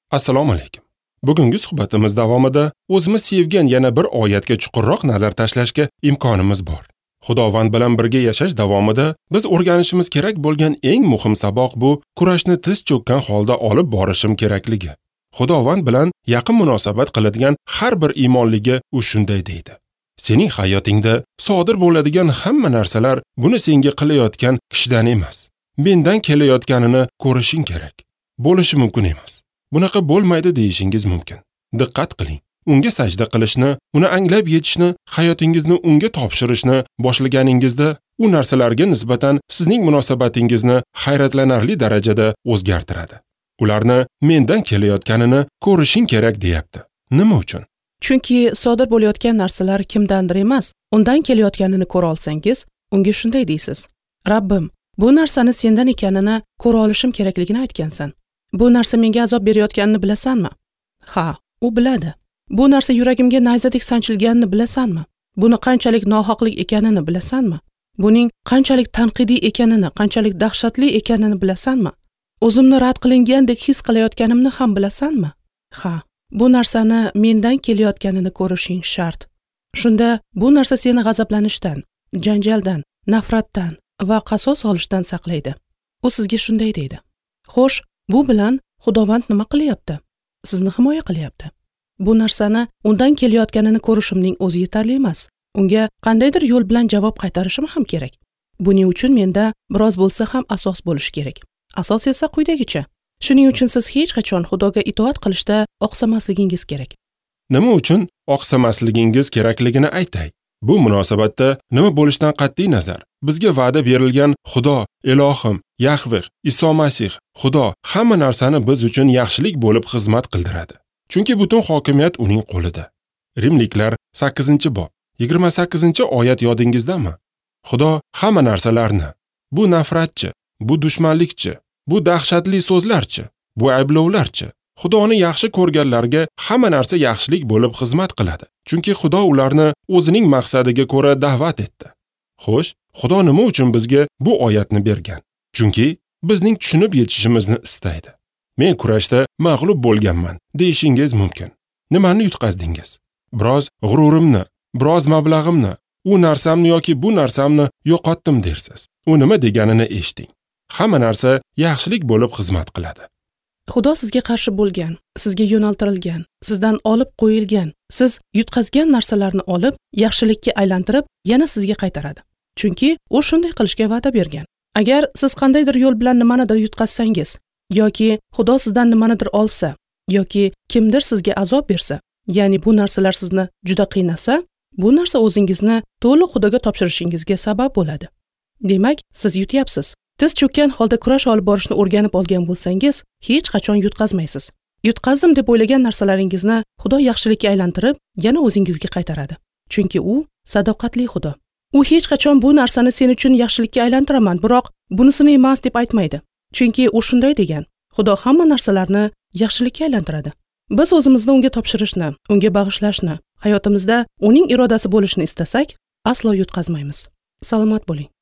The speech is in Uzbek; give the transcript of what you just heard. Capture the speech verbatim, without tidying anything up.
Assalomu alaykum. Bugungi suhbatimiz davomida o'zimiz sevgan yana bir oyatga chuqurroq nazar tashlashga imkonimiz bor. Xudovand bilan birga yashash davomida biz o'rganishimiz kerak bo'lgan eng muhim saboq bu kurashni tiz cho'kkan holda olib borishim kerakligi. Xudovand bilan yaqin munosabat qiladigan har bir iymonliga u shunday deydi. Sening hayotingda sodir bo'ladigan hamma narsalar buni senga qilayotgan kishidan emas, mendan kelayotganini ko'rishing kerak. Bo'lishi mumkin emas. Bunaqa bo'lmaydi deyishingiz mumkin. Diqqat qiling. Unga sajda qilishni, uni anglab yetishni, hayotingizni unga topshirishni boshlaganingizda, u narsalarga nisbatan sizning munosabatingizni hayratlanarli darajada o'zgartiradi. Ularni mendan kelayotganini ko'rishing kerak deyapti. Nima uchun? Chunki sodir bo'layotgan narsalar kimdandir emas, undan kelayotganini ko'ra olsangiz, unga shunday deysiz: Rabbim, bu narsani sendan ekanini ko'ra olishim kerakligini aytgansan. Bu narsa menga azob berayotganini bilasanmi? Ha, u biladi. Bu narsa yuragimga nayzadek sanchilganini bilasanmi? Buni qanchalik nohaqlik ekanini bilasanmi? Buning qanchalik tanqidiy ekanini, qanchalik dahshatli ekanini bilasanmi? O'zimni rad qilingandek his qilayotganimni ham bilasanmi? Ha, bu narsani mendan kelayotganini ko'rishing shart. Shunda bu narsa seni g'azablanishdan, janjaldan, nafratdan va qasos olishdan saqlaydi. U sizga shunday deydi: Xo'sh, bu bilan Xudovand nima qilyapti? Sizni himoya qilyapti. Bu narsani undan kelayotganini ko'rishimning o'zi yetarli emas. Unga qandaydir yo'l bilan javob qaytarishim ham kerak. Buning uchun menda biroz bo'lsa ham asos bo'lishi kerak. Asos esa quyidagicha. Shuning uchun siz hech qachon Xudoga itoat qilishda oqsamasligingiz kerak. Nima uchun oqsamasligingiz kerakligini aytay. Bu munosabatda nima bo'lishidan qat'iy nazar, bizga va'da berilgan Xudo, Elohim, Yahveh, Iso Masih, Xudo hamma narsani biz uchun yaxshilik bo'lib xizmat qildiradi. Chunki butun hokimiyat uning qo'lida. Rimliklar sakkizinchi bob, yigirma sakkizinchi oyat yodingizdami? Xudo hamma narsalarni, bu nafratchi, bu dushmanlikchi, bu dahshatli so'zlarchi, bu ayblovlarchi, Xudoni yaxshi ko'rganlarga hamma narsa yaxshilik bo'lib xizmat qiladi. Chunki Xudo ularni o'zining maqsadiga ko'ra da'vat etdi. Xo'sh, Xudo nima uchun bizga bu oyatni bergan? Chunki bizning tushunib yetishimizni istaydi. Men kurashda mag'lub bo'lganman deyishingiz mumkin. Nimani yutqazdingiz? Biroz g'ururimni, biroz mablag'imni, u narsamni yoki bu narsamni yo'qotdim dersiz. U nima deganini eshiting. Hamma narsa yaxshilik bo'lib xizmat qiladi. Xudo sizga qarshi bo'lgan, sizga yo'naltirilgan, sizdan olib qo'yilgan, siz yutqazgan narsalarni olib, yaxshilikka aylantirib, yana sizga qaytaradi. Chunki u shunday qilishga va'da bergan. Agar siz qandaydir yo'l bilan nimanidir yutqazsangiz, yoki Xudo sizdan nimanidir olsa, yoki kimdir sizga azob bersa, ya'ni bu narsalar sizni juda qiynasa, bu narsa o'zingizni to'liq Xudoga topshirishingizga sabab bo'ladi. Demak, siz yutyapsiz. Tiz cho'kkan holda kurash olib borishni o'rganib olgan bo'lsangiz, hech qachon yutqazmaysiz. Yutqazdim deb o'ylagan narsalaringizni Xudo yaxshilikka aylantirib, yana o'zingizga qaytaradi. Chunki u sadoqatli Xudo. U hech qachon bu narsani sen uchun yaxshilikka aylantiraman, biroq bunisini emas deb aytmaydi. Chunki u shunday degan: Xudo hamma narsalarni yaxshilikka aylantiradi. Biz o'zimizni unga topshirishni, unga bag'ishlashni, hayotimizda uning irodasi bo'lishini istasak, aslo yutqazmaymiz. Salomat bo'ling.